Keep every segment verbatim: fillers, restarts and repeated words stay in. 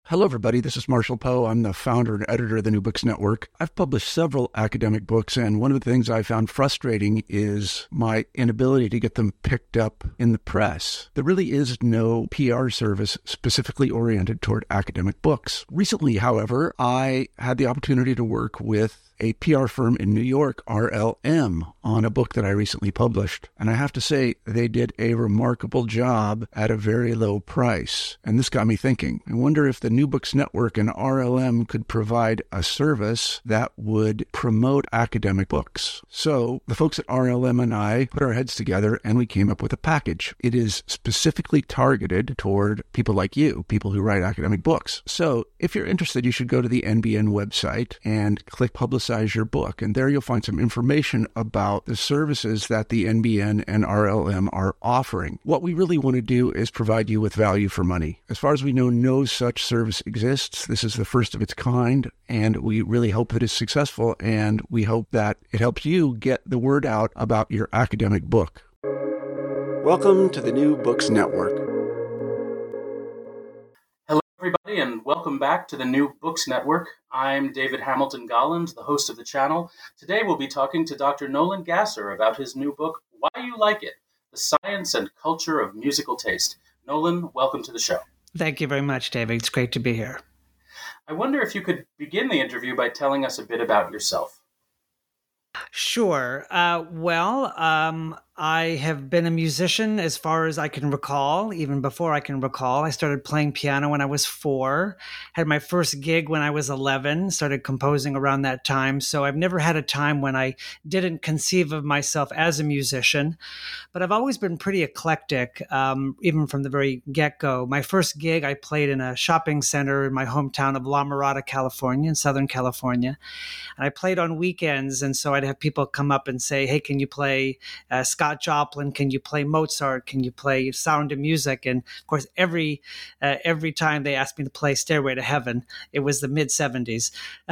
Hello, everybody. This is Marshall Poe. I'm the founder and editor of the New Books Network. I've published several academic books, and one of the things I found frustrating is my inability to get them picked up in the press. There really is no P R service specifically oriented toward academic books. Recently, however, I had the opportunity to work with a P R firm in New York, R L M, on a book that I recently published. And I have to say, they did a remarkable job at a very low price. And this got me thinking. I wonder if the New Books Network and R L M could provide a service that would promote academic books. So the folks at R L M and I put our heads together and we came up with a package. It is specifically targeted toward people like you, people who write academic books. So if you're interested, you should go to the N B N website and click Publicize your book. And there you'll find some information about the services that the N B N and R L M are offering. What we really want to do is provide you with value for money. As far as we know, no such service exists. This is the first of its kind, and we really hope that it's successful, and we hope that it helps you get the word out about your academic book. Welcome to the New Books Network. Everybody, and welcome back to the New Books Network. I'm David Hamilton Golland, the host of the channel. Today we'll be talking to Doctor Nolan Gasser about his new book, Why You Like It, The Science and Culture of Musical Taste. Nolan, welcome to the show. Thank you very much, David. It's great to be here. I wonder if you could begin the interview by telling us a bit about yourself. Sure. Uh, well, um, I have been a musician as far as I can recall, even before I can recall. I started playing piano when I was four, had my first gig when I was eleven, started composing around that time. So I've never had a time when I didn't conceive of myself as a musician, but I've always been pretty eclectic, um, even from the very get-go. My first gig, I played in a shopping center in my hometown of La Mirada, California, in Southern California. And I played on weekends, and so I'd have people come up and say, hey, can you play uh, Scott Joplin? Can you play Mozart? Can you play Sound of Music? And of course, every uh, every time they asked me to play Stairway to Heaven, it was the mid seventies.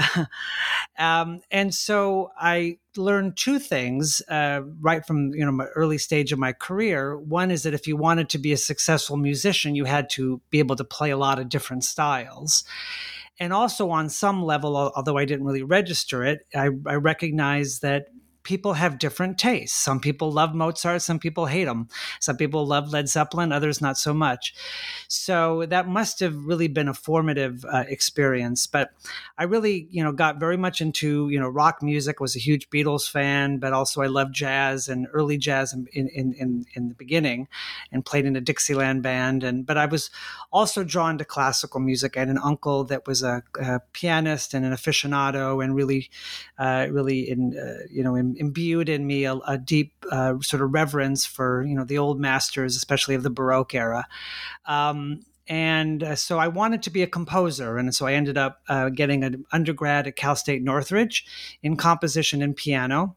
um, and so I learned two things uh, right from you know my early stage of my career. One is that if you wanted to be a successful musician, you had to be able to play a lot of different styles. And also on some level, although I didn't really register it, I, I recognize that people have different tastes. Some people love Mozart, some people hate him. Some people love Led Zeppelin, others not so much. So that must have really been a formative uh, experience. But I really, you know, got very much into, you know, rock music, was a huge Beatles fan, but also I loved jazz and early jazz in, in, in, in the beginning and played in a Dixieland band. And But I was also drawn to classical music. I had an uncle that was a, a pianist and an aficionado and really, uh, really, in, uh, you know, in imbued in me a, a deep uh, sort of reverence for, you know, the old masters, especially of the Baroque era. Um, and uh, so I wanted to be a composer. And so I ended up uh, getting an undergrad at Cal State Northridge in composition and piano.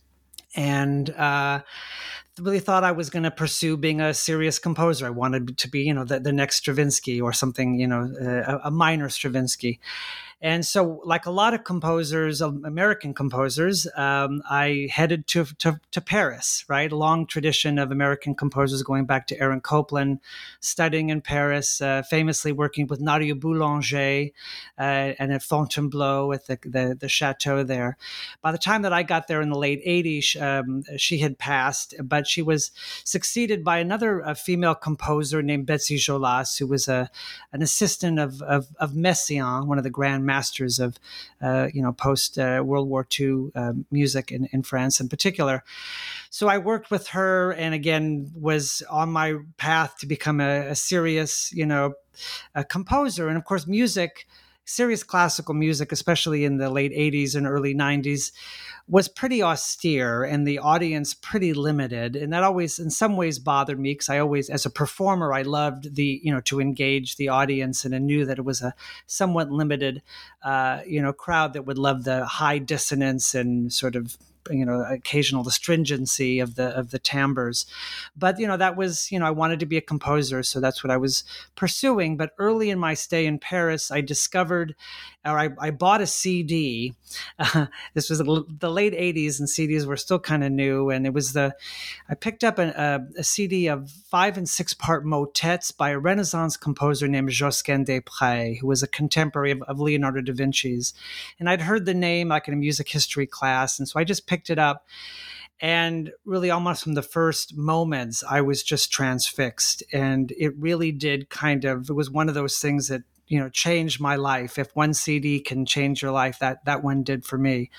And uh, really thought I was going to pursue being a serious composer. I wanted to be, you know, the, the next Stravinsky or something, you know, uh, a minor Stravinsky. And so, like a lot of composers, American composers, um, I headed to, to to Paris, right? A long tradition of American composers going back to Aaron Copland, studying in Paris, uh, famously working with Nadia Boulanger uh, and at Fontainebleau at the, the, the chateau there. By the time that I got there in the late eighties, um, she had passed, but she was succeeded by another uh, female composer named Betsy Jolas, who was a an assistant of, of, of Messiaen, one of the grand masters of, uh, you know, post uh, World War Two uh, music in, in France in particular. So I worked with her, and again was on my path to become a, a serious, you know, a composer. And of course, music, serious classical music, especially in the late eighties and early nineties, was pretty austere and the audience pretty limited. And that always, in some ways, bothered me because I always, as a performer, I loved the, you know, to engage the audience, and I knew that it was a somewhat limited, uh, you know, crowd that would love the high dissonance and sort of you know, occasional astringency of the of the timbres. But, you know, that was, you know, I wanted to be a composer, so that's what I was pursuing. But early in my stay in Paris, I discovered, or I, I bought a C D. Uh, this was the late eighties, and C Ds were still kind of new. And it was the, I picked up a, a, a C D of five and six part motets by a Renaissance composer named Josquin des Prez, who was a contemporary of, of Leonardo da Vinci's. And I'd heard the name like in a music history class. And so I just picked it up. And really almost from the first moments, I was just transfixed. And it really did kind of, it was one of those things that, you know, changed my life. If one C D can change your life, that that one did for me.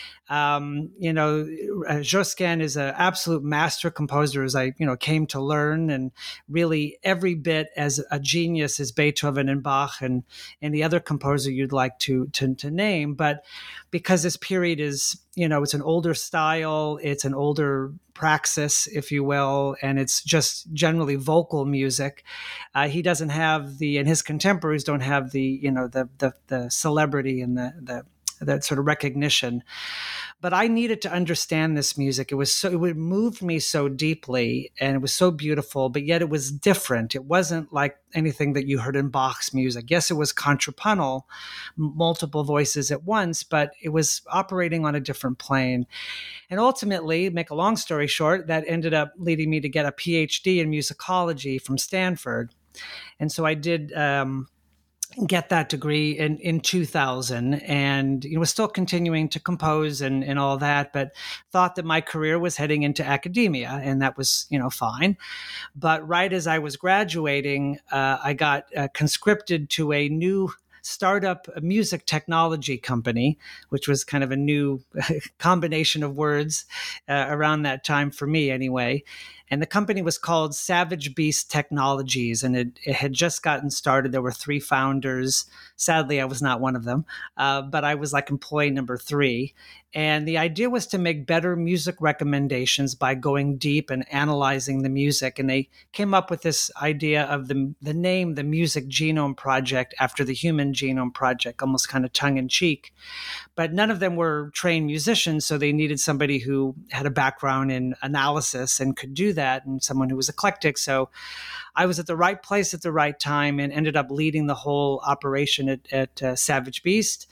Um, you know, Josquin is an absolute master composer, as I, you know, came to learn, and really every bit as a genius as Beethoven and Bach and any other composer you'd like to, to, to name. But because this period is, you know, it's an older style, it's an older praxis, if you will, and it's just generally vocal music. Uh, he doesn't have the, and his contemporaries don't have the, you know, the the, the celebrity and the the that sort of recognition. But I needed to understand this music. It was so, it moved me so deeply, and it was so beautiful, but yet it was different. It wasn't like anything that you heard in Bach's music. Yes, it was contrapuntal, multiple voices at once, but it was operating on a different plane. And ultimately, make a long story short, that ended up leading me to get a P H D in musicology from Stanford. And so I did, um, get that degree in, in two thousand, and you know, was still continuing to compose and, and all that, but thought that my career was heading into academia, and that was, you know, fine. But right as I was graduating, uh, I got uh, conscripted to a new startup music technology company, which was kind of a new combination of words uh, around that time for me anyway. And the company was called Savage Beast Technologies, and it, it had just gotten started. There were three founders. Sadly, I was not one of them, uh, but I was like employee number three. And the idea was to make better music recommendations by going deep and analyzing the music. And they came up with this idea of the, the name, the Music Genome Project, after the Human Genome Project, almost kind of tongue in cheek. But none of them were trained musicians, so they needed somebody who had a background in analysis and could do that, and someone who was eclectic. So I was at the right place at the right time, and ended up leading the whole operation at, at uh, Savage Beast,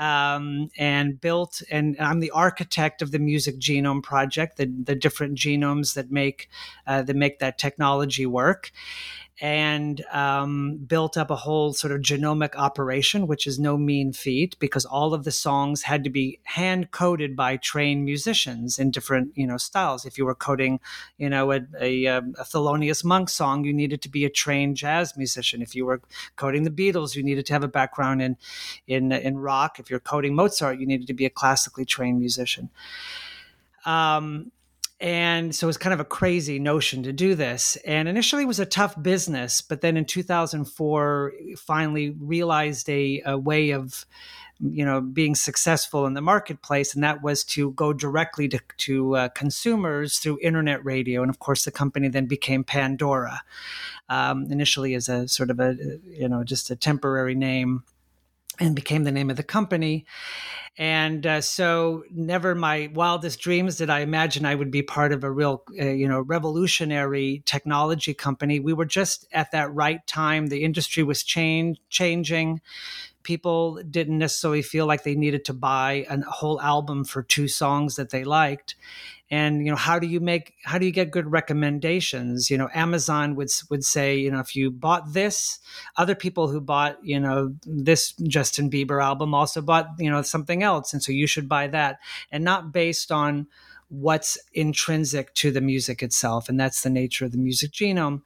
um, and built, and I'm the architect of the Music Genome Project, the, the different genomes that make uh, that make that technology work. And um, built up a whole sort of genomic operation, which is no mean feat, because all of the songs had to be hand coded by trained musicians in different, you know, styles. If you were coding, you know, a, a, a Thelonious Monk song, you needed to be a trained jazz musician. If you were coding the Beatles, you needed to have a background in in in rock. If you're coding Mozart, you needed to be a classically trained musician. Um, And so it was kind of a crazy notion to do this. And initially it was a tough business, but then in two thousand four, finally realized a, a way of, you know, being successful in the marketplace. And that was to go directly to, to uh, consumers through internet radio. And of course, the company then became Pandora, um, initially as a sort of a, you know, just a temporary name, and became the name of the company. And uh, so never in my wildest dreams did I imagine I would be part of a real, uh, you know, revolutionary technology company. We were just at that right time. The industry was change, changing. People didn't necessarily feel like they needed to buy a whole album for two songs that they liked. And, you know, how do you make, how do you get good recommendations? You know, Amazon would would say, you know, if you bought this, other people who bought, you know, this Justin Bieber album also bought, you know, something else. And so you should buy that, and not based on what's intrinsic to the music itself. And that's the nature of the music genome.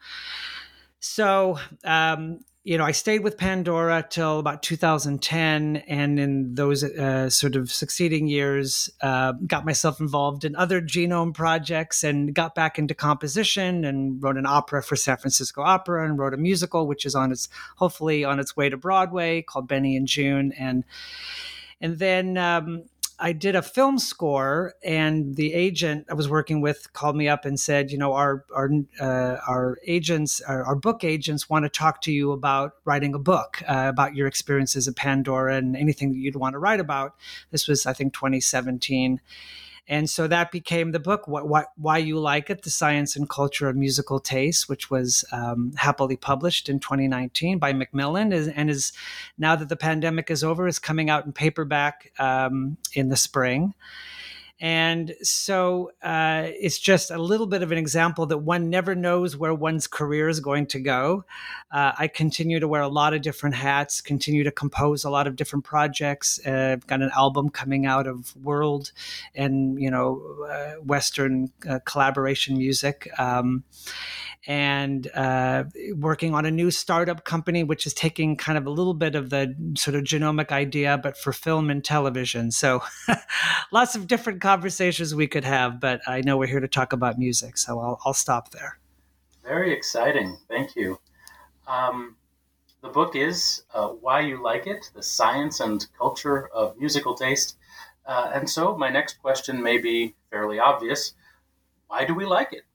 So, um, you know, I stayed with Pandora till about two thousand ten, and in those uh, sort of succeeding years, uh, got myself involved in other genome projects, and got back into composition, and wrote an opera for San Francisco Opera, and wrote a musical, which is on its hopefully on its way to Broadway, called Benny and June, and and then. Um, I did a film score, and the agent I was working with called me up and said, you know, our our uh, our agents, our, our book agents want to talk to you about writing a book, uh, about your experiences at Pandora and anything that you'd want to write about. This was, I think, twenty seventeen. And so that became the book, what, what, Why You Like It, The Science and Culture of Musical Taste, which was um, happily published in twenty nineteen by Macmillan, is, and is, now that the pandemic is over, is coming out in paperback um, in the spring. And so uh, it's just a little bit of an example that one never knows where one's career is going to go. Uh, I continue to wear a lot of different hats, continue to compose a lot of different projects. Uh, I've got an album coming out of world and, you know, uh, Western uh, collaboration music. Um, and uh, working on a new startup company, which is taking kind of a little bit of the sort of genomic idea, but for film and television. So lots of different conversations we could have, but I know we're here to talk about music, so I'll, I'll stop there. Very exciting. Thank you. Um, the book is uh, Why You Like It, The Science and Culture of Musical Taste. Uh, and so my next question may be fairly obvious. Why do we like it?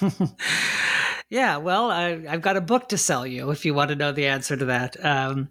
Yeah, well, I, I've got a book to sell you if you want to know the answer to that. Um,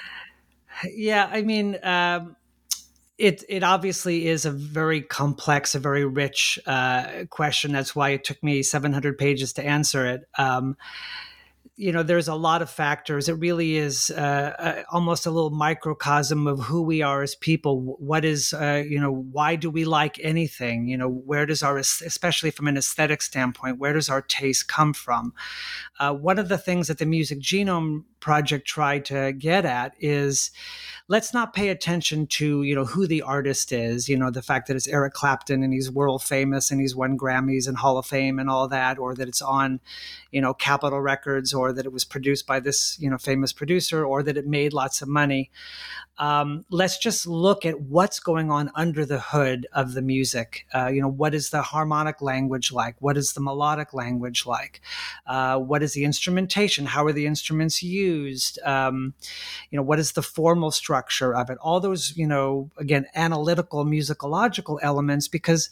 yeah, I mean, um, it it obviously is a very complex, a very rich uh, question. That's why it took me seven hundred pages to answer it. Um, you know, there's a lot of factors. It really is uh, uh, almost a little microcosm of who we are as people. What is, uh, you know, why do we like anything? You know, where does our, especially from an aesthetic standpoint, where does our taste come from? Uh, one of the things that the Music Genome Project tried to get at is, let's not pay attention to, you know, who the artist is, you know, the fact that it's Eric Clapton and he's world famous and he's won Grammys and Hall of Fame and all that, or that it's on, you know, Capitol Records, or that it was produced by this, you know, famous producer, or that it made lots of money. Um, let's just look at what's going on under the hood of the music. Uh, you know, what is the harmonic language like? What is the melodic language like? Uh, what is the instrumentation? How are the instruments used? Um, you know, what is the formal structure of it? All those, you know, again, analytical, musicological elements, because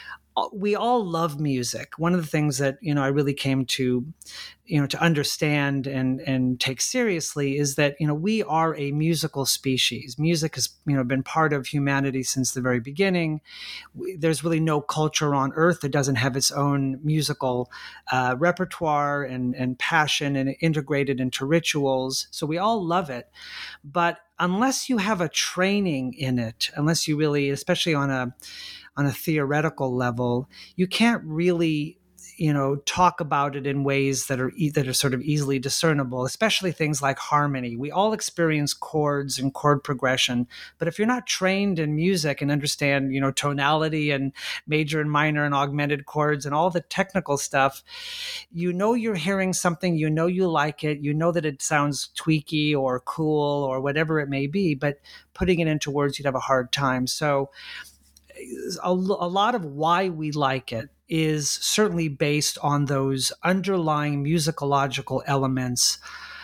we all love music. One of the things that, you know, I really came to, you know, to understand and, and take seriously is that, you know, we are a musical species. Music has, you know, been part of humanity since the very beginning. We, there's really no culture on earth that doesn't have its own musical uh, repertoire and, and passion and integrated into rituals. So we all love it. But unless you have a training in it, unless you really, especially on a, on a theoretical level, you can't really, you know, talk about it in ways that are e- that are sort of easily discernible, especially things like harmony. We all experience chords and chord progression, but if you're not trained in music and understand, you know, tonality and major and minor and augmented chords and all the technical stuff, you know you're hearing something, you know you like it, you know that it sounds tweaky or cool or whatever it may be, but putting it into words, you'd have a hard time. So A, a lot of why we like it is certainly based on those underlying musicological elements.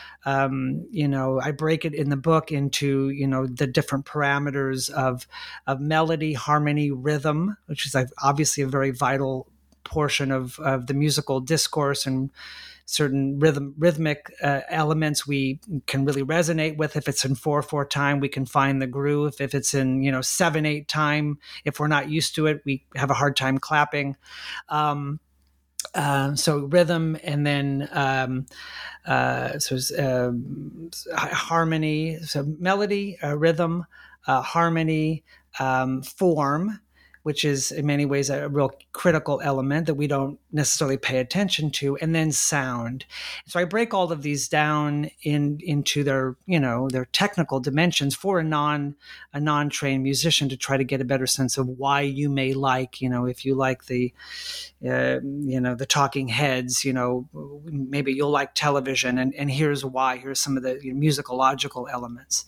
Um, you know, I break it in the book into, you know, the different parameters of, of melody, harmony, rhythm, which is obviously a very vital portion of, of the musical discourse, and certain rhythm, rhythmic uh, elements we can really resonate with. If it's in four four time, we can find the groove. If it's in, you know, seven eight time, if we're not used to it, we have a hard time clapping. Um, uh, so rhythm, and then um, uh, so um, harmony, so melody, uh, rhythm, uh, harmony, um, form, which is in many ways a real critical element that we don't necessarily pay attention to, and then sound. So I break all of these down in into their, you know, their technical dimensions for a non a non-trained musician to try to get a better sense of why you may like, you know, if you like the, uh, you know, the Talking Heads, you know, maybe you'll like television, and, and here's why. Here's some of the, you know, musicological elements.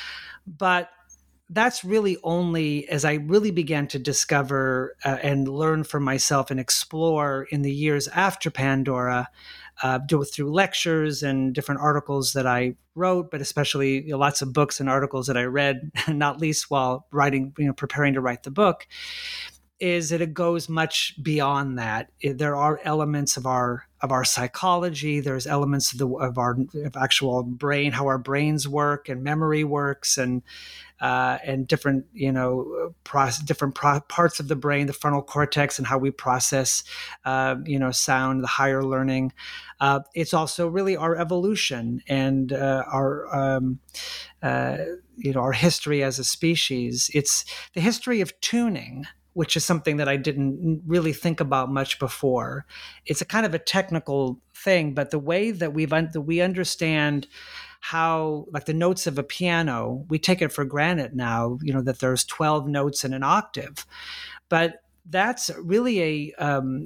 But that's really only as I really began to discover uh, and learn for myself and explore in the years after Pandora, uh, do it through lectures and different articles that I wrote, but especially, you know, lots of books and articles that I read, not least while writing, you know, preparing to write the book, is that it goes much beyond that. It, there are elements of our of our psychology. There's elements of the of our of actual brain, how our brains work and memory works, and uh, and different you know process, different pro- parts of the brain, the frontal cortex, and how we process uh, you know sound, the higher learning. Uh, it's also really our evolution and uh, our um, uh, you know our history as a species. It's the history of tuning, which is something that I didn't really think about much before. It's a kind of a technical thing, but the way that we've un- that we understand how, like the notes of a piano, we take it for granted now, you know, that there's twelve notes in an octave, but that's really a um,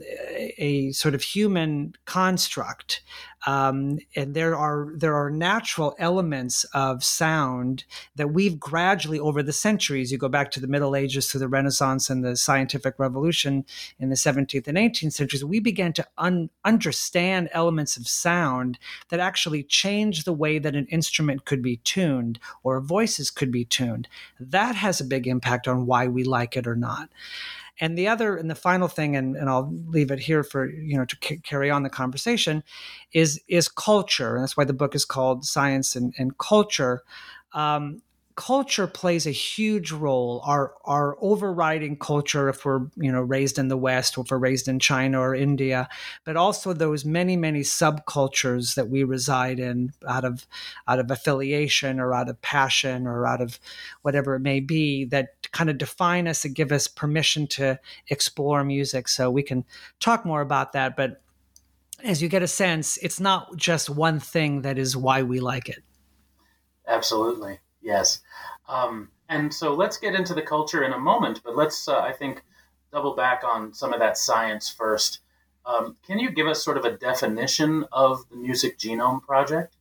a sort of human construct, um, and there are there are natural elements of sound that we've gradually over the centuries. You go back to the Middle Ages, to the Renaissance, and the Scientific Revolution in the seventeenth and eighteenth centuries. We began to un- understand elements of sound that actually changed the way that an instrument could be tuned or voices could be tuned. That has a big impact on why we like it or not. And the other, and the final thing, and, and I'll leave it here for, you know, to c- carry on the conversation, is is culture. And that's why the book is called Science and, and Culture. Um, culture plays a huge role. Our our overriding culture, if we're, you know, raised in the West, or if we're raised in China or India, but also those many, many subcultures that we reside in out of out of affiliation or out of passion or out of whatever it may be, that kind of define us and give us permission to explore music. So we can talk more about that. But as you get a sense, it's not just one thing that is why we like it. Absolutely. Yes. Um, and so let's get into the culture in a moment, but let's, uh, I think, double back on some of that science first. Um, can you give us sort of a definition of the Music Genome Project?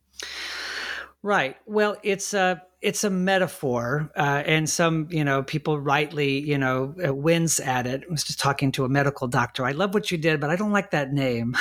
Right. Well, it's a it's a metaphor, uh, and some you know people rightly you know uh, wince at it. I was just talking to a medical doctor. I love what you did, but I don't like that name.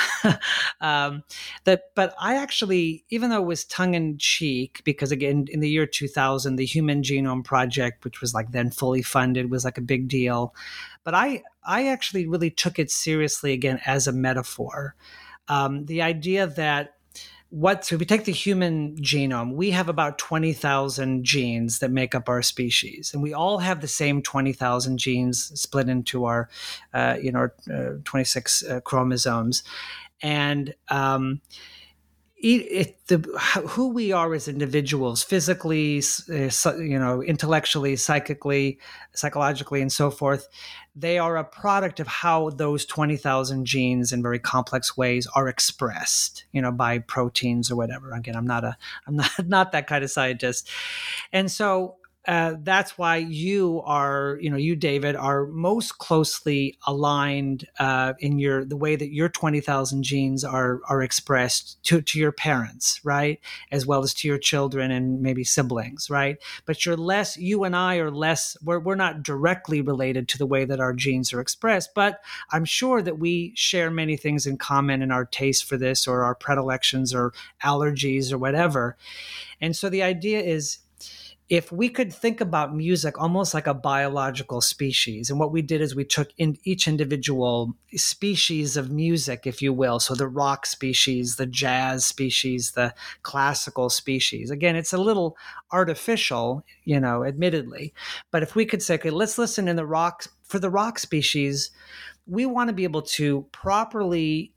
um, that, but I actually, even though it was tongue in cheek, because again, in the year two thousand, the Human Genome Project, which was like then fully funded, was like a big deal. But I I actually really took it seriously again as a metaphor. Um, the idea that What, so if we take the human genome, we have about twenty thousand genes that make up our species. And we all have the same twenty thousand genes split into our, uh, you know, uh, twenty-six uh, chromosomes. And um, it, it, the, who we are as individuals, physically, uh, you know, intellectually, psychically, psychologically, and so forth, they are a product of how those twenty thousand genes in very complex ways are expressed, you know, by proteins or whatever. Again, I'm not a, I'm not, not that kind of scientist. And so uh, that's why you are, you know, you, David, are most closely aligned uh, in your, the way that your twenty thousand genes are, are expressed to, to your parents, right? As well as to your children and maybe siblings, right? But you're less, you and I are less, we're, we're not directly related to the way that our genes are expressed, but I'm sure that we share many things in common in our taste for this or our predilections or allergies or whatever. And so the idea is, if we could think about music almost like a biological species, and what we did is we took in each individual species of music, if you will, so the rock species, the jazz species, the classical species. Again, it's a little artificial, you know, admittedly, but if we could say, okay, let's listen in the rock, for the rock species, we want to be able to properly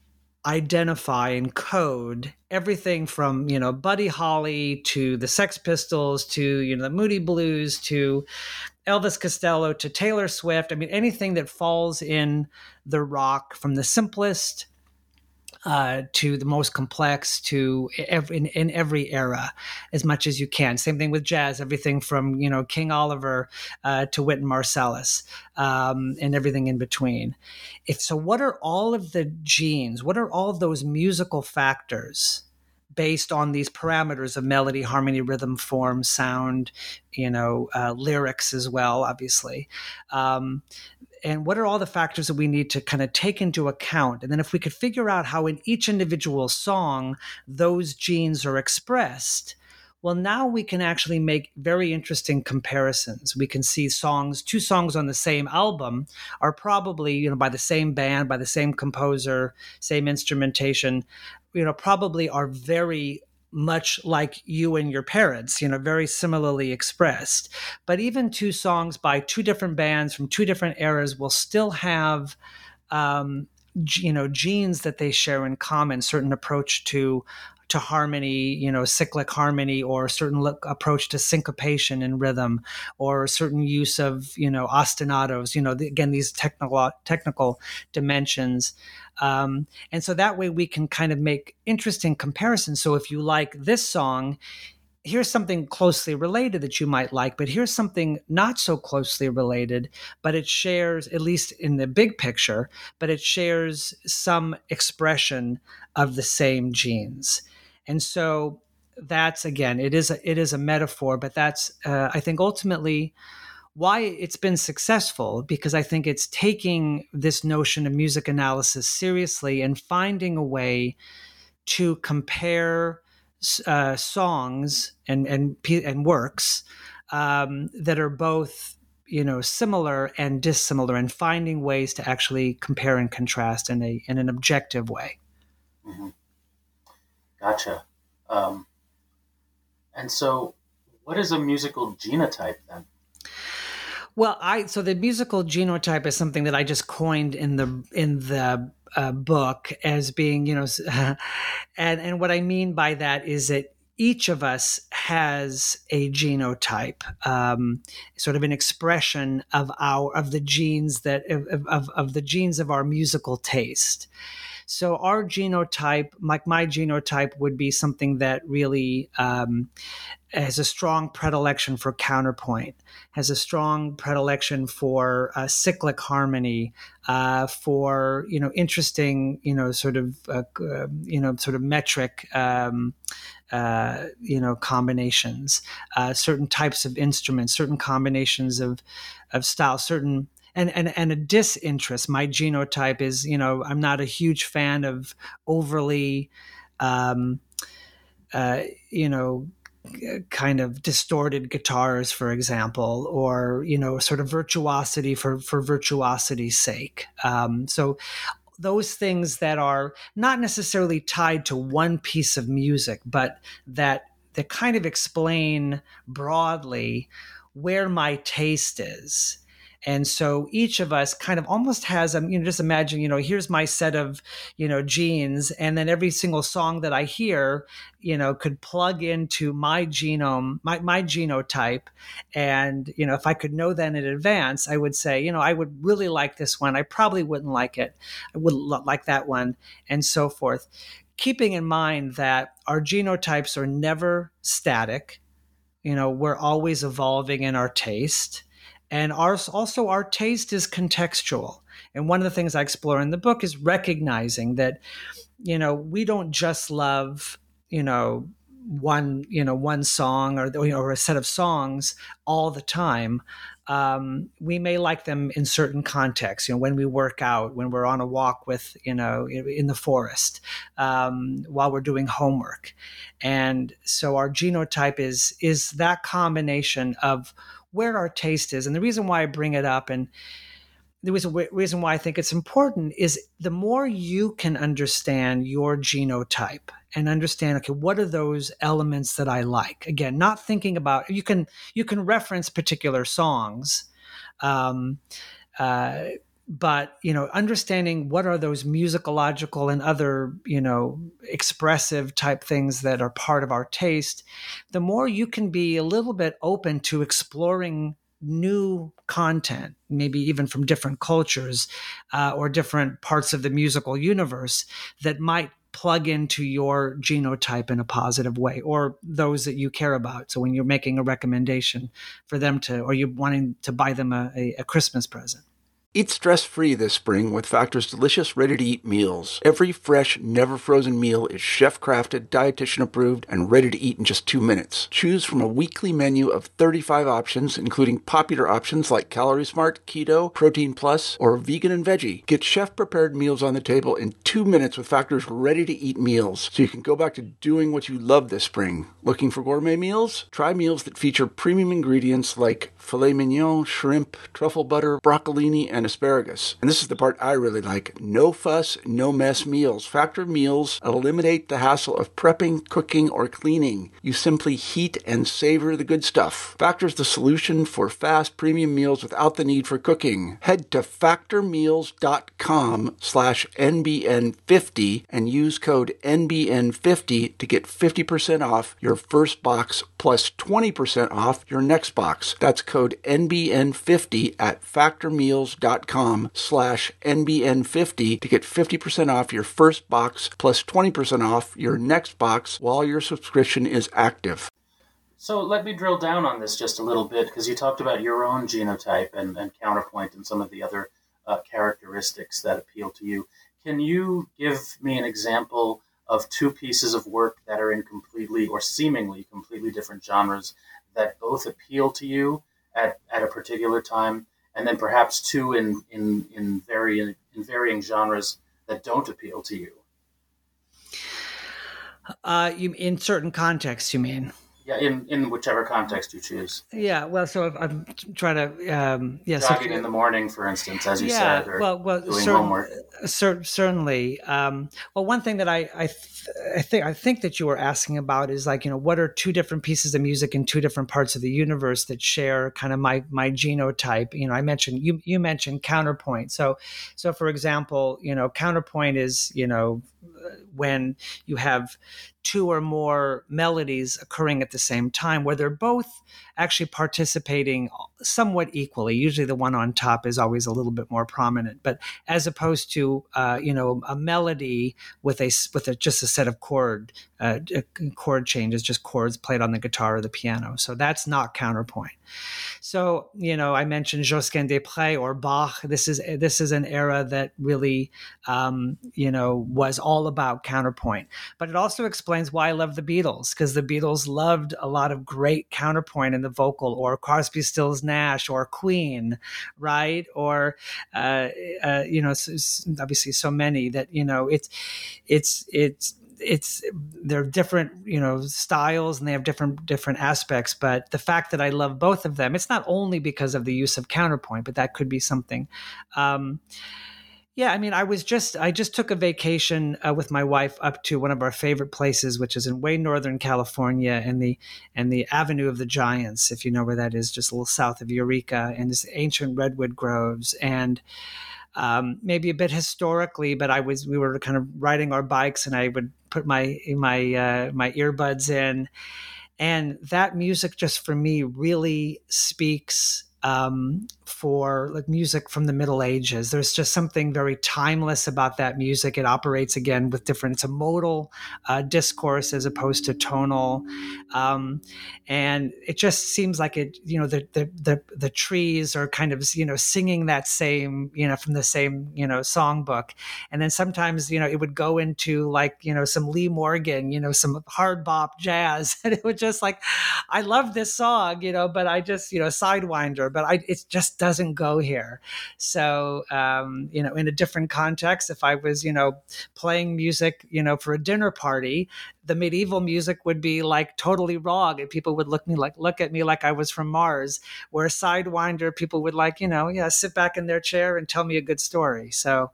identify and code everything from, you know, Buddy Holly to the Sex Pistols to, you know, the Moody Blues to Elvis Costello to Taylor Swift. I mean, anything that falls in the rock, from the simplest uh, to the most complex, to every, in, in every era, as much as you can. Same thing with jazz, everything from, you know, King Oliver uh, to Wynton Marsalis, um, and everything in between. If so, what are all of the genes? What are all of those musical factors based on these parameters of melody, harmony, rhythm, form, sound, you know, uh, lyrics as well, obviously. Um, and what are all the factors that we need to kind of take into account? And then if we could figure out how in each individual song those genes are expressed, Well, now we can actually make very interesting comparisons. We can see songs, two songs on the same album are probably, you know, by the same band, by the same composer, same instrumentation, you know, probably are very much like you and your parents, you know, very similarly expressed. But even two songs by two different bands from two different eras will still have, um, you know, genes that they share in common, certain approach to to harmony, you know, cyclic harmony, or a certain look, approach to syncopation and rhythm, or a certain use of, you know, ostinatos, you know, the, again, these technical technical dimensions. Um, and so that way we can kind of make interesting comparisons. So if you like this song, here's something closely related that you might like, but here's something not so closely related, but it shares, at least in the big picture, but it shares some expression of the same genes. And so that's, again, it is a, it is a metaphor, but that's, uh, I think, ultimately why it's been successful, because I think it's taking this notion of music analysis seriously and finding a way to compare uh, songs and and and works um, that are both, you know, similar and dissimilar, and finding ways to actually compare and contrast in a in an objective way. Mm-hmm. Gotcha. Um, and so, what is a musical genotype then? Well, I so the musical genotype is something that I just coined in the in the uh, book as being, you know, and and what I mean by that is that each of us has a genotype, um, sort of an expression of our of the genes that of, of, of the genes of our musical taste. So our genotype, like my genotype, would be something that really um, has a strong predilection for counterpoint, has a strong predilection for uh, cyclic harmony, uh, for, you know, interesting, you know, sort of, uh, uh, you know, sort of metric, um, uh, you know, combinations, uh, certain types of instruments, certain combinations of, of styles, certain. And, and and a disinterest. My genotype is, you know, I'm not a huge fan of overly, um, uh, you know, kind of distorted guitars, for example, or, you know, sort of virtuosity for, for virtuosity's sake. Um, so those things that are not necessarily tied to one piece of music, but that that kind of explain broadly where my taste is. And so each of us kind of almost has, um, you know, just imagine, you know, here's my set of, you know, genes, and then every single song that I hear, you know, could plug into my genome, my, my genotype. And, you know, if I could know that in advance, I would say, you know, I would really like this one. I probably wouldn't like it. I wouldn't like that one, and so forth. Keeping in mind that our genotypes are never static. You know, we're always evolving in our taste. And ours, also our taste is contextual. And one of the things I explore in the book is recognizing that, you know, we don't just love, you know, one, you know, one song or, or a set of songs all the time. Um, we may like them in certain contexts, you know, when we work out, when we're on a walk with, you know, in the forest, um, while we're doing homework. And so our genotype is, is that combination of where our taste is. And the reason why I bring it up, and the reason why I think it's important, is the more you can understand your genotype and understand, okay, what are those elements that I like? Again, not thinking about, you can, you can reference particular songs, um, uh, but, you know, understanding what are those musicological and other, you know, expressive type things that are part of our taste, the more you can be a little bit open to exploring new content, maybe even from different cultures uh, or different parts of the musical universe that might plug into your genotype in a positive way, or those that you care about. So when you're making a recommendation for them to, or you're wanting to buy them a, a, a Christmas present. Eat stress-free this spring with Factor's delicious ready-to-eat meals. Every fresh, never-frozen meal is chef-crafted, dietitian-approved, and ready to eat in just two minutes. Choose from a weekly menu of thirty-five options, including popular options like Calorie Smart, Keto, Protein Plus, or Vegan and Veggie. Get chef-prepared meals on the table in two minutes with Factor's ready-to-eat meals, so you can go back to doing what you love this spring. Looking for gourmet meals? Try meals that feature premium ingredients like filet mignon, shrimp, truffle butter, broccolini, and asparagus. And this is the part I really like. No fuss, no mess meals. Factor meals eliminate the hassle of prepping, cooking, or cleaning. You simply heat and savor the good stuff. Factor's the solution for fast premium meals without the need for cooking. Head to factormeals.com slash NBN50 and use code N B N fifty to get fifty percent off your first box plus twenty percent off your next box. That's code N B N fifty at factormeals.com slash N B N fifty to get fifty percent off your first box plus twenty percent off your next box while your subscription is active. So let me drill down on this just a little bit, because you talked about your own genotype and, and counterpoint and some of the other uh, characteristics that appeal to you. Can you give me an example of two pieces of work that are in completely or seemingly completely different genres that both appeal to you at, at a particular time, and then perhaps two in in in varying in varying genres that don't appeal to you? Uh, you in certain contexts, you mean? Yeah, in, in whichever context you choose. Yeah, well, so if I'm trying to, um, yeah, jogging so, in the morning, for instance, as you yeah, said, or well, well, doing cer- homework. cer- certainly. Um, well, one thing that I, I, th- I think, I think that you were asking about is like, you know, what are two different pieces of music in two different parts of the universe that share kind of my my genotype? You know, I mentioned you, you mentioned counterpoint. So, so for example, you know, counterpoint is, you know, when you have two or more melodies occurring at the same time where they're both actually participating somewhat equally. Usually the one on top is always a little bit more prominent, but as opposed to, uh, you know, a melody with a, with a, just a set of chord, uh, chord changes, just chords played on the guitar or the piano. So that's not counterpoint. So, you know, I mentioned Josquin des Prés or Bach. This is, this is an era that really, um, you know, was all about counterpoint, but it also explains why I love the Beatles, because the Beatles loved a lot of great counterpoint in the vocal, or Crosby, Stills, Nash, or Queen, right? Or, uh, uh, you know, obviously so many that, you know, it's, it's, it's, it's they're different, you know, styles, and they have different different aspects. But the fact that I love both of them, it's not only because of the use of counterpoint, but that could be something. Um, yeah, I mean, I was just I just took a vacation uh, with my wife up to one of our favorite places, which is in way northern California, and the and the Avenue of the Giants, if you know where that is, just a little south of Eureka, and this ancient redwood groves. And Um, maybe a bit historically, but I was we were kind of riding our bikes, and I would put my my uh, my earbuds in, and that music just for me really speaks um, for like music from the Middle Ages. There's just something very timeless about that music. It operates again with different, it's a modal uh, discourse as opposed to tonal. Um, and it just seems like it, you know, the, the, the, the trees are kind of, you know, singing that same, you know, from the same, you know, songbook. And then sometimes, you know, it would go into like, you know, some Lee Morgan, you know, some hard bop jazz. And it would just like, I love this song, you know, but I just, you know, Sidewinder, but I, it just doesn't go here. So, um, you know, in a different context, if I was, you know, playing music, you know, for a dinner party, the medieval music would be like totally wrong, and people would look me like look at me like I was from Mars. Where Sidewinder, people would like, you know, yeah, sit back in their chair and tell me a good story. So,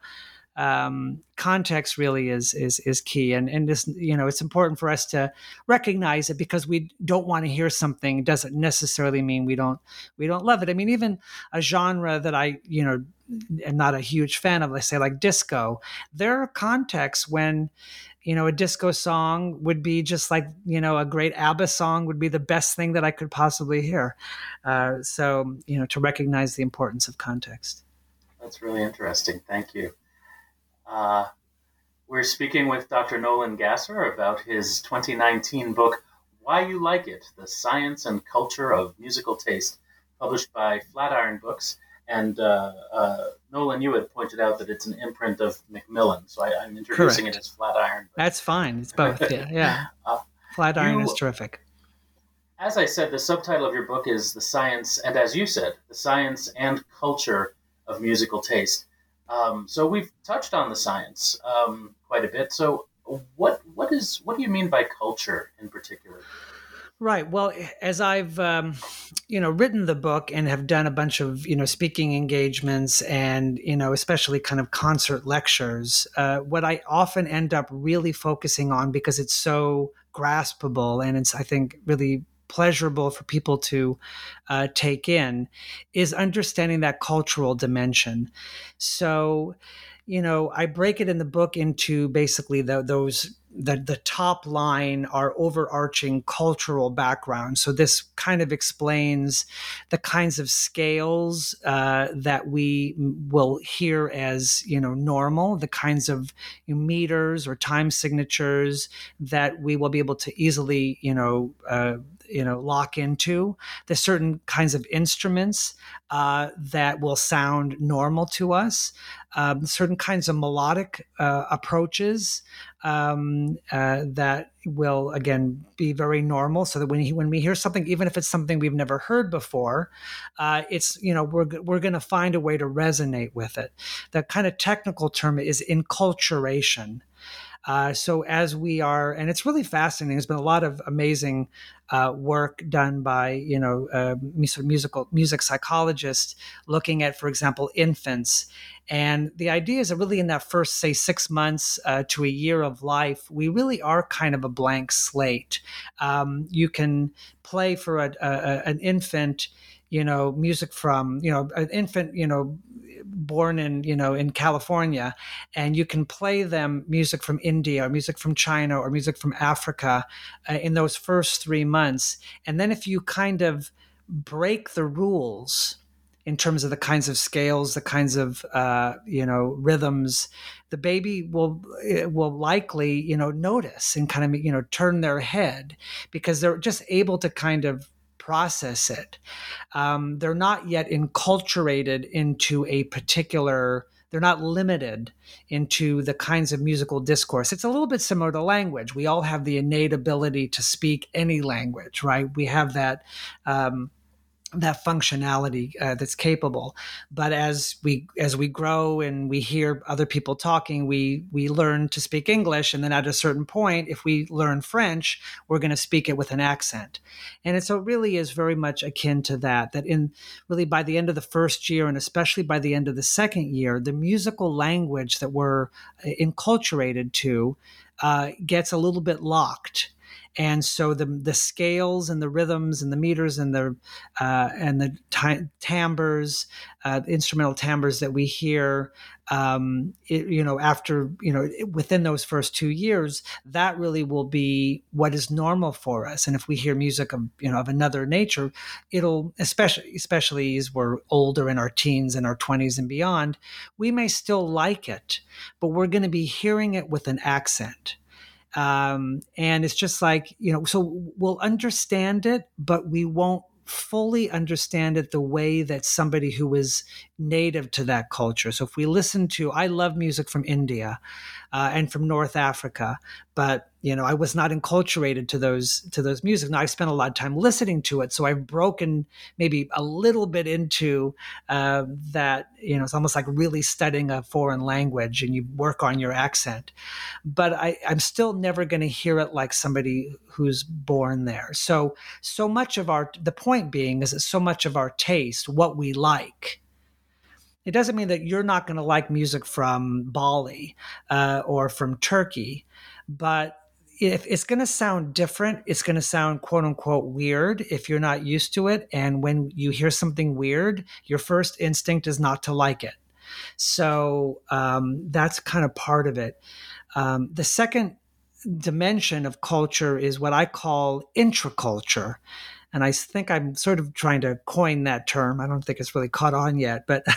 um, context really is is is key, and and this, you know, it's important for us to recognize it, because we don't want to hear something doesn't necessarily mean we don't we don't love it. I mean, even a genre that I, you know, am not a huge fan of, let's say like disco, there are contexts when, you know, a disco song would be just like, you know, a great ABBA song would be the best thing that I could possibly hear. Uh, so, you know, to recognize the importance of context. That's really interesting. Thank you. Uh, we're speaking with Doctor Nolan Gasser about his twenty nineteen book, Why You Like It, The Science and Culture of Musical Taste, published by Flatiron Books. And uh, uh, Nolan, you had pointed out that it's an imprint of Macmillan, so I, I'm introducing Correct. it as Flatiron. But... That's fine. It's both. Yeah, yeah. uh, Flatiron you, is terrific. As I said, the subtitle of your book is The Science, and as you said, The Science and Culture of Musical Taste. Um, so we've touched on the science um, quite a bit. So what what is what do you mean by culture in particular? Right. Well, as I've um, you know written the book and have done a bunch of you know speaking engagements and you know especially kind of concert lectures, uh, what I often end up really focusing on, because it's so graspable and it's I think really pleasurable for people to uh, take in, is understanding that cultural dimension. So, you know, I break it in the book into basically the, those the the top line are overarching cultural background. So this kind of explains the kinds of scales uh, that we will hear as you know normal, the kinds of you know, meters or time signatures that we will be able to easily you know. Uh, you know, lock into. There's certain kinds of instruments uh, that will sound normal to us. Um, certain kinds of melodic uh, approaches um, uh, that will, again, be very normal. So that when he, when we hear something, even if it's something we've never heard before, uh, it's you know we're we're going to find a way to resonate with it. The kind of technical term is enculturation. Uh, so as we are, and it's really fascinating. There's been a lot of amazing uh, work done by, you know, uh, musical music psychologists looking at, for example, infants. And the idea is that really in that first, say, six months uh, to a year of life, we really are kind of a blank slate. Um, you can play for a, a, an infant, you know, music from, you know, an infant, you know, born in, you know, in California, and you can play them music from India or music from China or music from Africa uh, in those first three months. And then if you kind of break the rules in terms of the kinds of scales, the kinds of, uh, you know, rhythms, the baby will will likely, you know, notice and kind of, you know, turn their head because they're just able to kind of process it. Um, they're not yet enculturated into a particular, they're not limited into the kinds of musical discourse. It's a little bit similar to language. We all have the innate ability to speak any language, right? We have that um, that functionality uh, that's capable. But as we as we grow and we hear other people talking, we we learn to speak English. And then at a certain point, if we learn French, we're going to speak it with an accent. And it, so it really is very much akin to that, that in really by the end of the first year, and especially by the end of the second year, the musical language that we're enculturated to uh, gets a little bit locked. And so the the scales and the rhythms and the meters and the uh, and the t- timbres, uh, instrumental timbres that we hear, um, it, you know, after you know within those first two years, that really will be what is normal for us. And if we hear music of you know of another nature, it'll especially especially as we're older in our teens and our twenties and beyond, we may still like it, but we're going to be hearing it with an accent. Um, and it's just like, you know, so we'll understand it, but we won't fully understand it the way that somebody who is native to that culture. So if we listen to, I love music from India uh, and from North Africa, but you know, I was not enculturated to those to those music. Now I spent a lot of time listening to it, so I've broken maybe a little bit into uh, that. You know, it's almost like really studying a foreign language, and you work on your accent. But I, I'm still never going to hear it like somebody who's born there. So so much of our the point being is that so much of our taste, what we like. It doesn't mean that you're not going to like music from Bali uh, or from Turkey, but if it's going to sound different, it's going to sound quote unquote weird if you're not used to it. And when you hear something weird, your first instinct is not to like it. So um, that's kind of part of it. Um, the second dimension of culture is what I call intraculture. And I think I'm sort of trying to coin that term. I don't think it's really caught on yet, but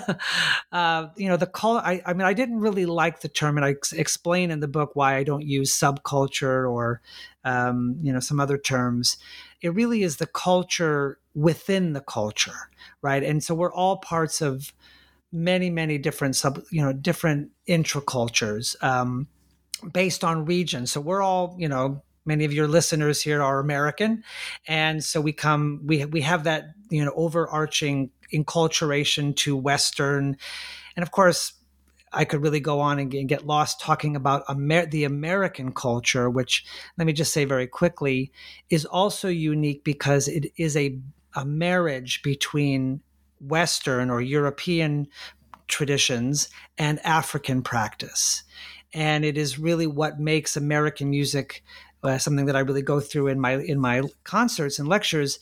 uh, you know, the call. I, I mean, I didn't really like the term, and I ex- explain in the book why I don't use subculture or um, you know some other terms. It really is the culture within the culture, right? And so we're all parts of many, many different sub, you know, different intracultures um, based on region. So we're all, you know, many of your listeners here are American, and so we come, we we have that, you know, overarching enculturation to Western, and of course, I could really go on and get lost talking about Amer- the American culture, which, let me just say very quickly, is also unique because it is a, a marriage between Western or European traditions and African practice. And it is really what makes American music uh, something that I really go through in my in my concerts and lectures.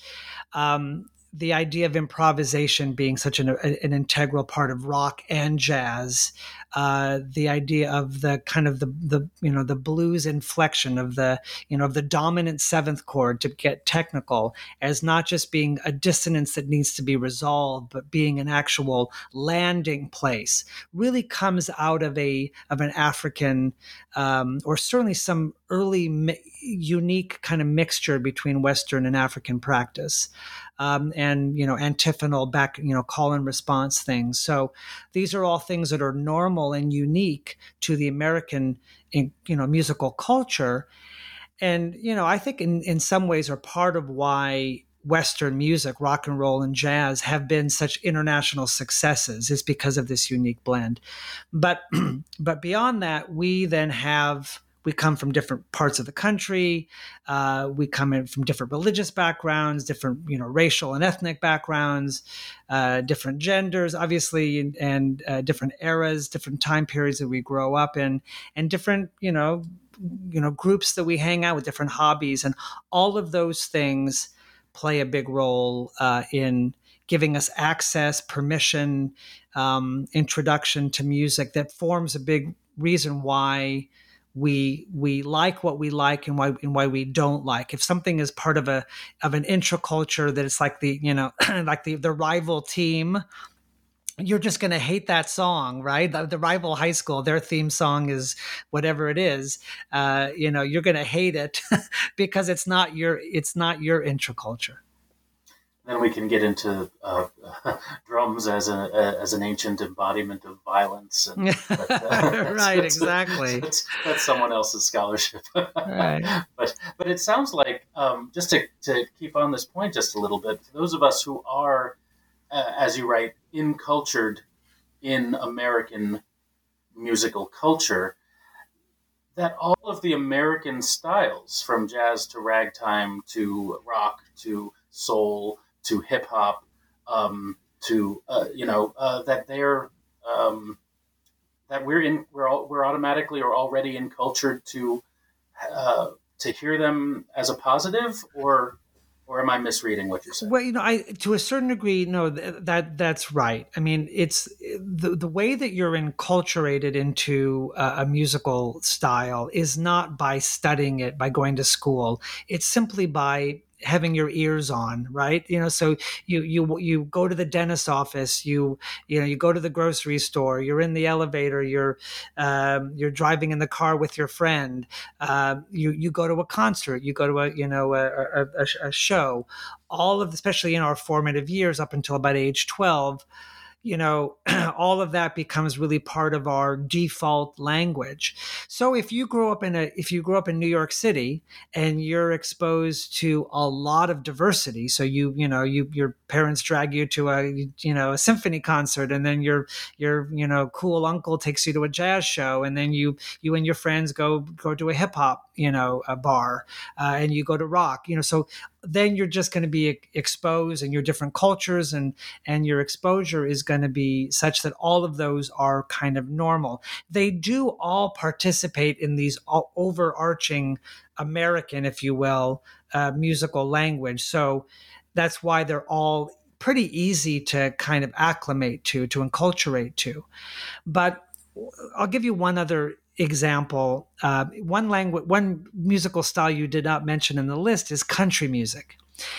Um, the idea of improvisation being such an, an integral part of rock and jazz, uh, the idea of the kind of the, the, you know, the blues inflection of the, you know, of the dominant seventh chord, to get technical, as not just being a dissonance that needs to be resolved, but being an actual landing place, really comes out of a, of an African, um, or certainly some early mi- unique kind of mixture between Western and African practice. Um, and, you know, antiphonal back, you know, call and response things. So these are all things that are normal and unique to the American, you know, musical culture. And, you know, I think in, in some ways are part of why Western music, rock and roll and jazz, have been such international successes, is because of this unique blend. But, but beyond that, we then have, we come from different parts of the country. Uh, we come in from different religious backgrounds, different, you know, racial and ethnic backgrounds, uh, different genders, obviously, and, and uh, different eras, different time periods that we grow up in, and different, you know, you know, groups that we hang out with, different hobbies, and all of those things play a big role uh, in giving us access, permission, um, introduction to music that forms a big reason why we we like what we like and why and why we don't like. If something is part of a of an intraculture that it's like the, you know, like the the rival team, you're just going to hate that song, right? The, the rival high school, their theme song is whatever it is. Uh, you know, you're going to hate it because it's not your it's not your intraculture. Then we can get into uh, drums as a as an ancient embodiment of violence. And, but, uh, right, that's, exactly. That's, that's someone else's scholarship. Right. But but it sounds like, um, just to, to keep on this point just a little bit, for those of us who are, uh, as you write, incultured in American musical culture, that all of the American styles, from jazz to ragtime to rock to soul to hip hop, um, to uh, you know, uh, that they're um, that we're in, we're all, we're automatically or already encultured to uh, to hear them as a positive, or or am I misreading what you're saying? Well, you know, I to a certain degree, no, th- that that's right. I mean, it's the the way that you're enculturated into a, a musical style is not by studying it, by going to school. It's simply by having your ears on, right? You know, so you you you go to the dentist's office, you you know, you go to the grocery store, you're in the elevator, you're um, you're driving in the car with your friend, uh, you you go to a concert, you go to a you know a, a, a, a show, all of especially in our formative years up until about age twelve. You know, all of that becomes really part of our default language. So if you grow up in a, if you grow up in New York City and you're exposed to a lot of diversity, so you, you know, you, your parents drag you to a, you know, a symphony concert, and then your, your, you know, cool uncle takes you to a jazz show, and then you, you and your friends go, go to a hip hop, you know, a bar, uh, and you go to rock, you know, so then you're just going to be exposed, and your different cultures and and your exposure is going to be such that all of those are kind of normal. They do all participate in these overarching American, if you will, uh, musical language. So that's why they're all pretty easy to kind of acclimate to, to enculturate to. But I'll give you one other example. Uh, one language, one musical style you did not mention in the list is country music,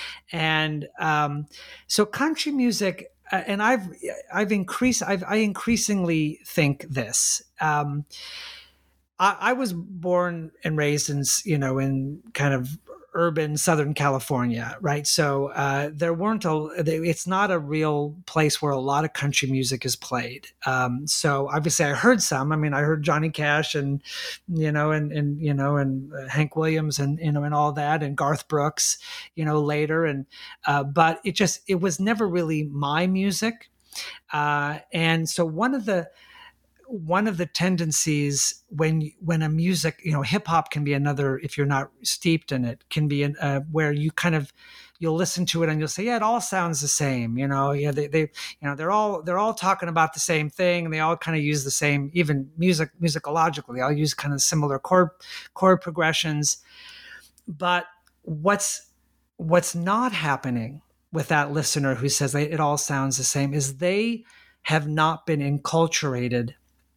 and um, so country music. Uh, and I've I've increased I've, I increasingly think this. Um, I, I was born and raised in you know in kind of urban Southern California, right? So uh, there weren't a. It's not a real place where a lot of country music is played. Um, so obviously, I heard some. I mean, I heard Johnny Cash and you know, and and you know, and uh, Hank Williams and you know, and all that, and Garth Brooks, you know, later. And uh, but it just it was never really my music. Uh, and so one of the one of the tendencies when when a music, you know, hip hop can be another, if you're not steeped in it, can be an, uh, where you kind of you'll listen to it and you'll say, yeah, it all sounds the same, you know, yeah, they, they you know they're all they're all talking about the same thing, and they all kind of use the same, even music musicologically, they all use kind of similar chord chord progressions. But what's what's not happening with that listener who says it all sounds the same is they have not been enculturated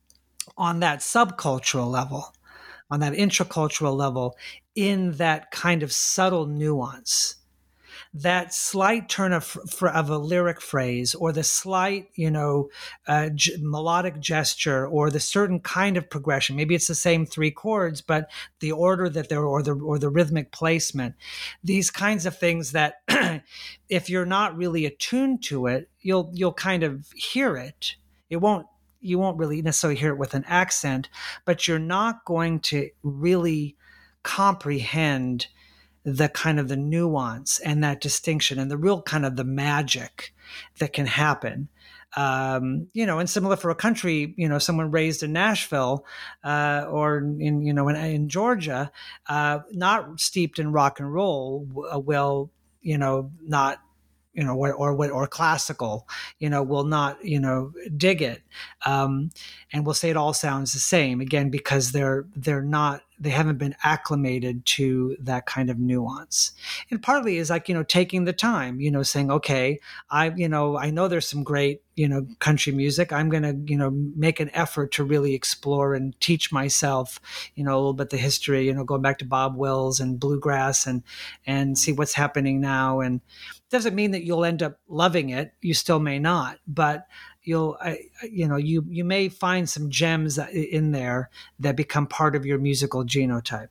on that subcultural level, on that intracultural level, in that kind of subtle nuance, that slight turn of, of a lyric phrase, or the slight, you know, uh, g- melodic gesture, or the certain kind of progression. Maybe it's the same three chords, but the order that they're, or the or the rhythmic placement. These kinds of things that, if you're not really attuned to it, you'll you'll kind of hear it. It won't. You won't really necessarily hear it with an accent, but you're not going to really comprehend the kind of the nuance and that distinction and the real kind of the magic that can happen. Um, you know, and similar for a country, you know, someone raised in Nashville uh, or in, you know, in, in Georgia, uh, not steeped in rock and roll will, you know, not, you know, or, or, or classical, you know, will not, you know, dig it. Um, and will say it all sounds the same, again, because they're, they're not, they haven't been acclimated to that kind of nuance. And partly is like, you know, taking the time, you know, saying, okay, I, you know, I know there's some great, you know, country music. I'm going to, you know, make an effort to really explore and teach myself, you know, a little bit the history, you know, going back to Bob Wills and bluegrass and, and see what's happening now. And it doesn't mean that you'll end up loving it. You still may not, but you'll, I, you know, you, you may find some gems in there that become part of your musical genotype.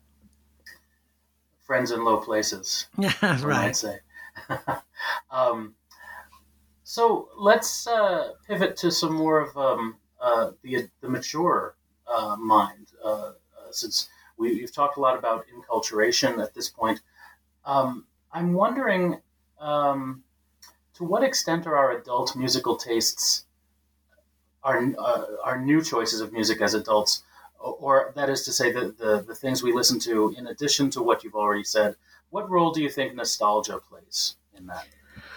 Friends in low places. Yeah, right. I'd say. um, so let's uh, pivot to some more of um, uh, the the mature uh, mind, uh, uh, since we, we've talked a lot about enculturation at this point. Um, I'm wondering, um, to what extent are our adult musical tastes Our, uh, our new choices of music as adults, or, or that is to say, the, the, the things we listen to, in addition to what you've already said, what role do you think nostalgia plays in that?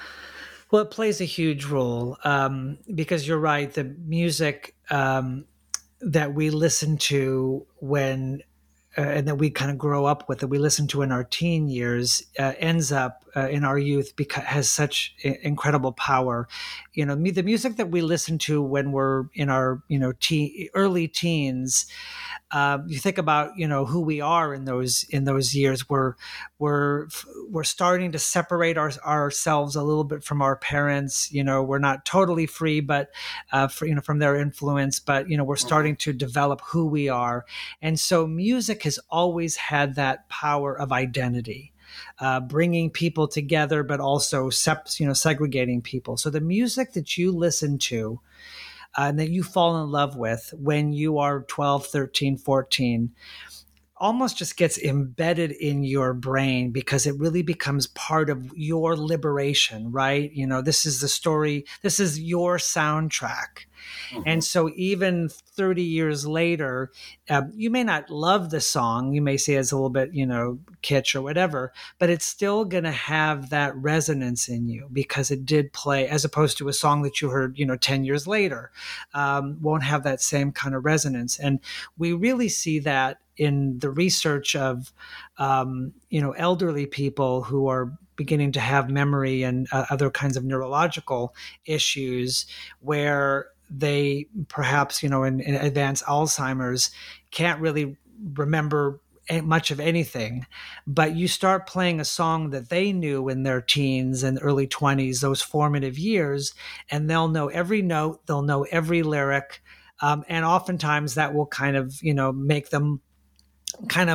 Well, it plays a huge role um, because you're right. The music um, that we listen to when uh, and that we kind of grow up with, that we listen to in our teen years, uh, ends up uh, in our youth because has such I- incredible power. You know, me, the music that we listen to when we're in our, you know, teen, early teens, uh, you think about, you know, who we are in those in those years. We're we're we're starting to separate our, ourselves a little bit from our parents. You know, we're not totally free, but uh, for, you know, from their influence. But you know, we're starting to develop who we are, and so music has always had that power of identity. Uh, bringing people together, but also sep- you know, segregating people. So the music that you listen to uh, and that you fall in love with when you are twelve, thirteen, fourteen, almost just gets embedded in your brain because it really becomes part of your liberation, right? You know, this is the story, this is your soundtrack. Mm-hmm. And so even thirty years later, uh, you may not love the song. You may say it's a little bit, you know, kitsch or whatever, but it's still going to have that resonance in you because it did play, as opposed to a song that you heard, you know, ten years later, um, won't have that same kind of resonance. And we really see that in the research of, um, you know, elderly people who are beginning to have memory and uh, other kinds of neurological issues where they perhaps, you know, in, in advanced Alzheimer's can't really remember much of anything, but you start playing a song that they knew in their teens and early twenties, those formative years, and they'll know every note, they'll know every lyric. Um, and oftentimes that will kind of, you know, make them kind of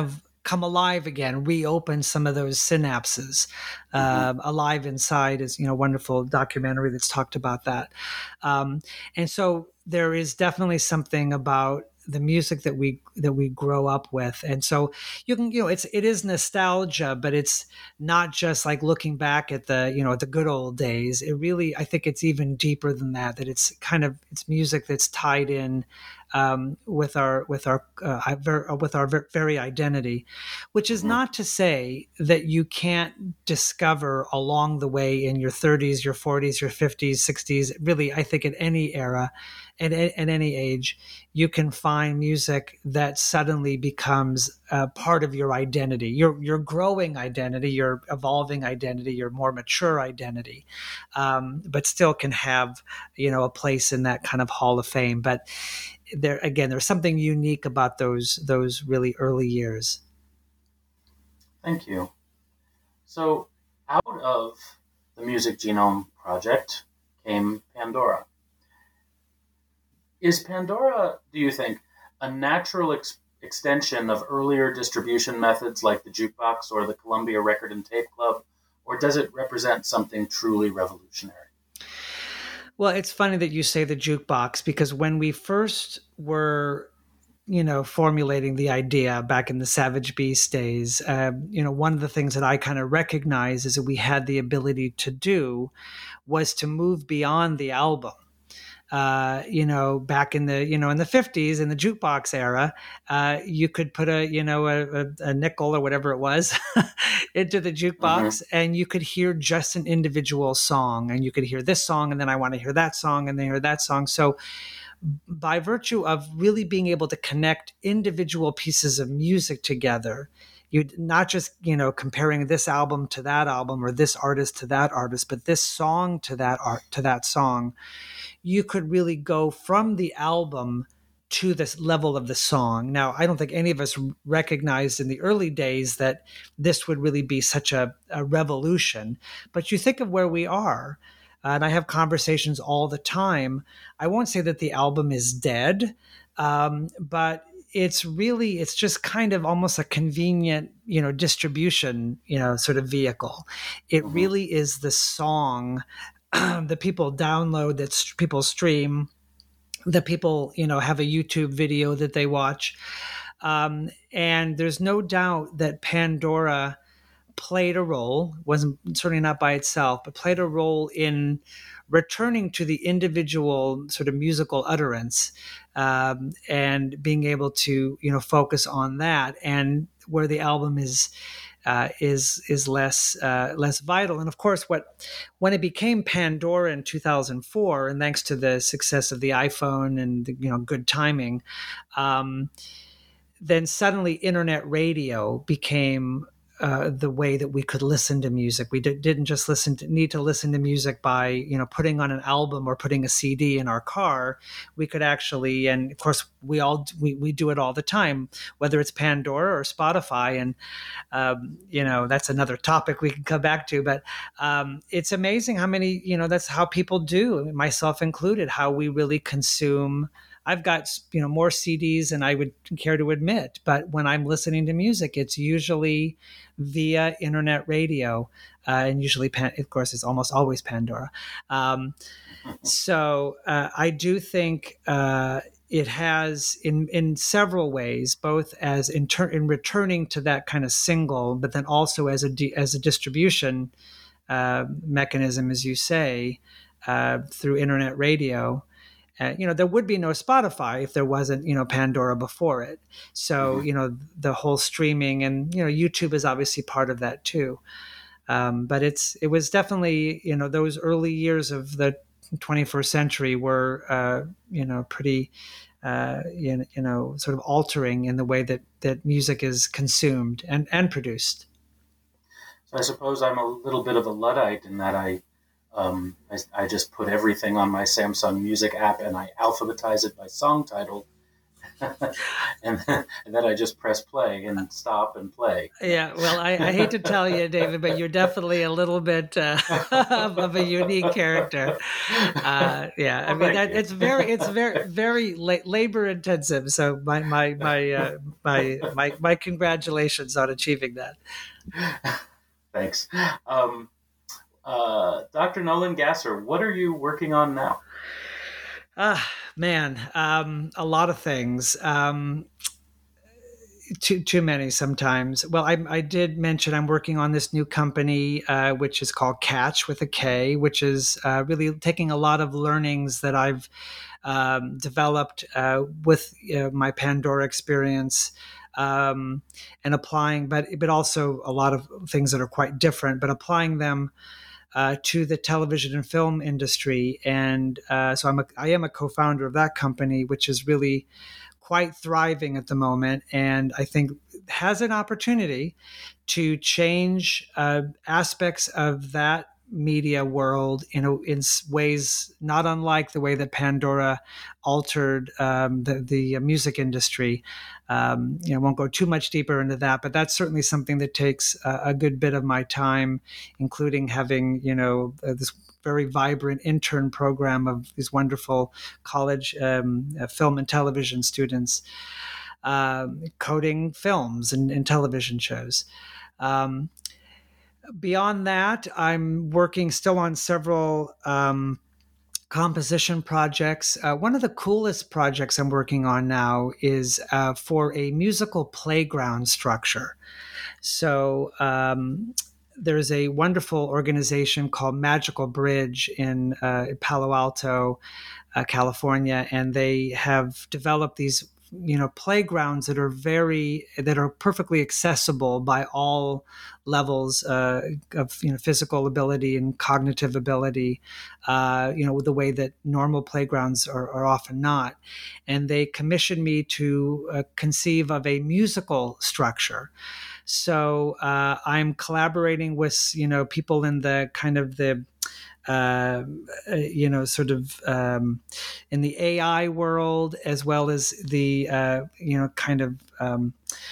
come alive again, reopen some of those synapses. Mm-hmm. Uh, Alive Inside is, you know, a wonderful documentary that's talked about that. Um, and so there is definitely something about the music that we that we grow up with. And so you can, you know, it's it is nostalgia, but it's not just like looking back at the, you know, at the good old days. It really, I think it's even deeper than that, that it's kind of, it's music that's tied in um, with our with our uh, with our very identity, which is not to say that you can't discover along the way in your thirties, your forties, your fifties, sixties. Really, I think at any era, at, at any age, you can find music that suddenly becomes uh, part of your identity, your your growing identity, your evolving identity, your more mature identity, um, but still can have, you know, a place in that kind of Hall of Fame. But there again, there's something unique about those those really early years. Thank you. So, out of the Music Genome Project came Pandora. Is Pandora, do you think, a natural ex- extension of earlier distribution methods like the jukebox or the Columbia Record and Tape Club, or does it represent something truly revolutionary? Well, it's funny that you say the jukebox, because when we first were, you know, formulating the idea back in the Savage Beast days, uh, you know, one of the things that I kind of recognized is that we had the ability to do was to move beyond the album. Uh, you know, back in the, you know, in the fifties, in the jukebox era, uh, you could put a, you know, a, a, a nickel or whatever it was into the jukebox, mm-hmm. and you could hear just an individual song, and you could hear this song, and then I want to hear that song, and then hear that song. So by virtue of really being able to connect individual pieces of music together, you not just, you know, comparing this album to that album or this artist to that artist, but this song to that art to that song, you could really go from the album to this level of the song. Now, I don't think any of us recognized in the early days that this would really be such a, a revolution, but you think of where we are. And I have conversations all the time. I won't say that the album is dead, um, but it's really, it's just kind of almost a convenient, you know, distribution, you know, sort of vehicle. It mm-hmm. really is the song that people download, that st- people stream, that people, you know, have a YouTube video that they watch. Um, and there's no doubt that Pandora played a role, wasn't certainly not by itself, but played a role in returning to the individual sort of musical utterance, um, and being able to, you know, focus on that, and where the album is uh, is is less uh, less vital. And of course, what when it became Pandora in two thousand four, and thanks to the success of the iPhone and the, you know, good timing, um, then suddenly internet radio became Uh, the way that we could listen to music. We d- didn't just listen to, need to listen to music by, you know, putting on an album or putting a C D in our car. We could actually, and of course we all, we, we do it all the time, whether it's Pandora or Spotify. And, um, you know, that's another topic we can come back to, but um, it's amazing how many, you know, that's how people do, myself included, how we really consume. I've got, you know, more C Ds than I would care to admit, but when I'm listening to music, it's usually via internet radio, uh, and usually, of course, it's almost always Pandora. Um, so uh, I do think uh, it has, in in several ways, both as in, ter- in returning to that kind of single, but then also as a di- as a distribution uh, mechanism, as you say, uh, through internet radio. Uh, you know, there would be no Spotify if there wasn't, you know, Pandora before it. So, mm-hmm. you know, the whole streaming, and, you know, YouTube is obviously part of that too. Um, but it's, it was definitely, you know, those early years of the twenty-first century were, uh, you know, pretty, uh, you, you know, sort of altering in the way that, that music is consumed and, and produced. So I suppose I'm a little bit of a Luddite in that I, Um, I, I just put everything on my Samsung Music app and I alphabetize it by song title. and, and then I just press play and stop and play. Yeah, well, I, I hate to tell you, David, but you're definitely a little bit uh, of, of a unique character. Uh, yeah, well, I mean, that, it's very, it's very, very la- labor intensive. So my my my uh, my my my congratulations on achieving that. Thanks, um, uh, Doctor Nolan Gasser. What are you working on now? Ah, uh, man, um, a lot of things. Um, Too too many sometimes. Well, I, I did mention I'm working on this new company, uh, which is called Catch with a K, which is uh, really taking a lot of learnings that I've um, developed uh, with uh, my Pandora experience um, and applying, but but also a lot of things that are quite different, but applying them uh, to the television and film industry. And uh, so I'm a, I am a co-founder of that company, which is really quite thriving at the moment, and I think has an opportunity to change uh, aspects of that media world in a, in ways not unlike the way that Pandora altered um, the, the music industry. Um, you know, I won't go too much deeper into that, but that's certainly something that takes a, a good bit of my time, including having, you know, uh, this very vibrant intern program of these wonderful college um, uh, film and television students uh, coding films and, and television shows. Um, beyond that, I'm working still on several um, composition projects. Uh, one of the coolest projects I'm working on now is uh, for a musical playground structure. So um, there's a wonderful organization called Magical Bridge in uh, Palo Alto, uh, California, and they have developed these, you know, playgrounds that are very that are perfectly accessible by all levels uh, of, you know, physical ability and cognitive ability, uh, you know, with the way that normal playgrounds are, are often not. And they commissioned me to uh, conceive of a musical structure. So uh, I'm collaborating with, you know, people in the kind of the, uh, you know, sort of um, in the A I world, as well as the, uh, you know, kind of, um,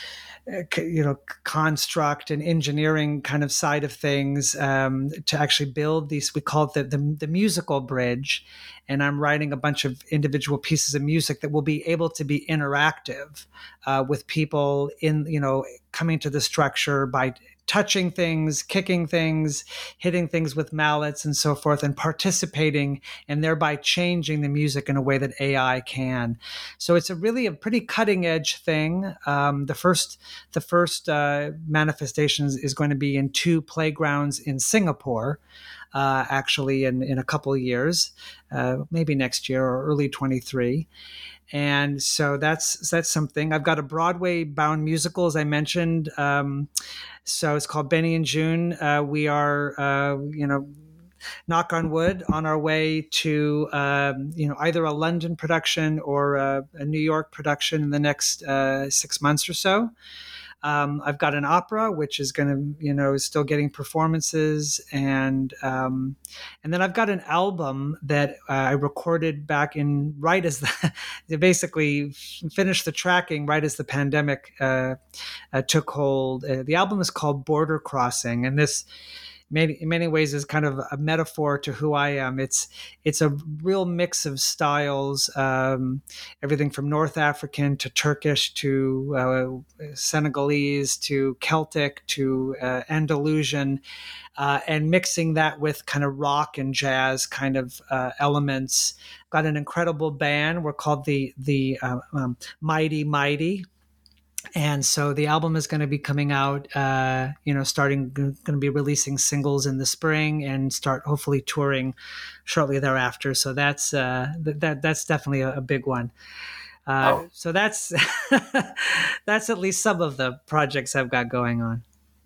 you know, construct and engineering kind of side of things um, to actually build these. We call it the, the the musical bridge, and I'm writing a bunch of individual pieces of music that will be able to be interactive uh, with people in, you know, coming to the structure by touching things, kicking things, hitting things with mallets and so forth, and participating and thereby changing the music in a way that A I can. So it's a really a pretty cutting edge thing. Um, the first the first uh, manifestation is going to be in two playgrounds in Singapore, uh, actually in, in a couple of years, uh, maybe next year or early twenty-three. And so that's that's something. I've got a Broadway-bound musical, as I mentioned. Um, so it's called Benny and June. Uh, we are, uh, you know, knock on wood, on our way to, um, you know, either a London production or a, a New York production in the next uh, six months or so. Um, I've got an opera, which is going to, you know, is still getting performances, and um, and then I've got an album that uh, I recorded back in right as the basically finished the tracking right as the pandemic uh, uh, took hold. Uh, the album is called Border Crossing, and this, many, in many ways, is kind of a metaphor to who I am. It's it's a real mix of styles, um, everything from North African to Turkish to uh, Senegalese to Celtic to uh, Andalusian, uh, and mixing that with kind of rock and jazz kind of uh, elements. Got an incredible band. We're called the the uh, um, Mighty Mighty. And so the album is going to be coming out, uh, you know, starting, going to be releasing singles in the spring and start hopefully touring shortly thereafter. So that's uh, that that's definitely a, a big one. Uh, oh. So that's that's at least some of the projects I've got going on.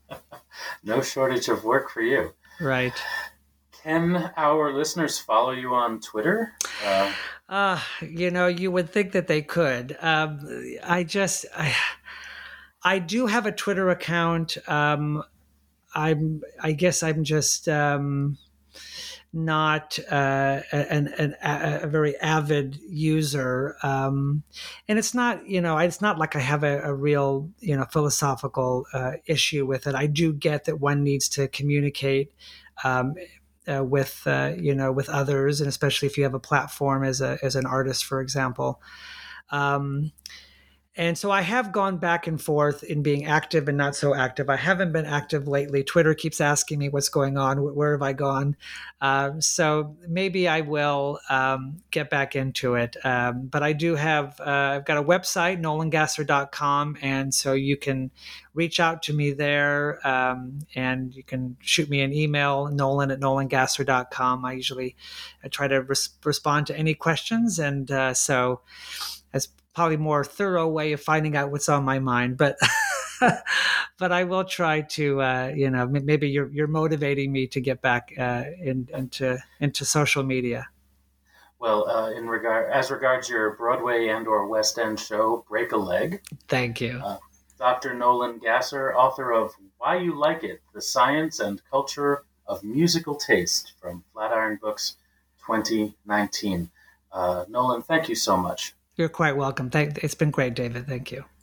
No shortage of work for you. Right. Can our listeners follow you on Twitter? Uh, uh, you know, you would think that they could. Um, I just... I, I do have a Twitter account. Um, I'm, I guess I'm just um, not uh, an, an, a, a very avid user. Um, and it's not, you know, it's not like I have a, a real, you know, philosophical uh, issue with it. I do get that one needs to communicate um, uh, with, uh, you know, with others, and especially if you have a platform as a as an artist, for example. Um, And so I have gone back and forth in being active and not so active. I haven't been active lately. Twitter keeps asking me what's going on. Where have I gone? Um, so maybe I will um, get back into it. Um, but I do have, uh, I've got a website, nolan gasser dot com. And so you can reach out to me there, um, and you can shoot me an email, nolan at nolan gasser dot com. I usually I try to res- respond to any questions. And uh, so that's probably more thorough way of finding out what's on my mind, but but I will try to, uh, you know, maybe you're you're motivating me to get back uh, in, into into social media. Well, uh, in regard as regards your Broadway and or West End show, Break a Leg. Thank you, uh, Doctor Nolan Gasser, author of Why You Like It: The Science and Culture of Musical Taste, from Flatiron Books, twenty nineteen. Uh, Nolan, thank you so much. You're quite welcome. Thank, it's been great, David. Thank you.